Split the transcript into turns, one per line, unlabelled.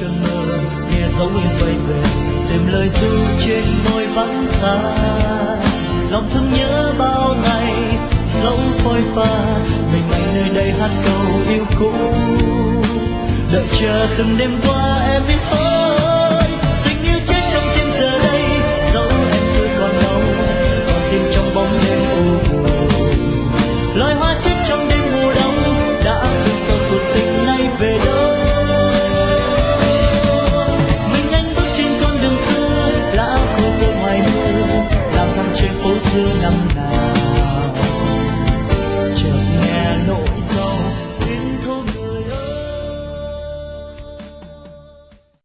cơn mơ nghe dấu yên quay về tìm lời ru trên môi vắng xa. Lòng thương nhớ bao ngày dẫu phôi pha mình anh nơi đây hát câu yêu cũ, đợi chờ từng đêm qua em biết thôi.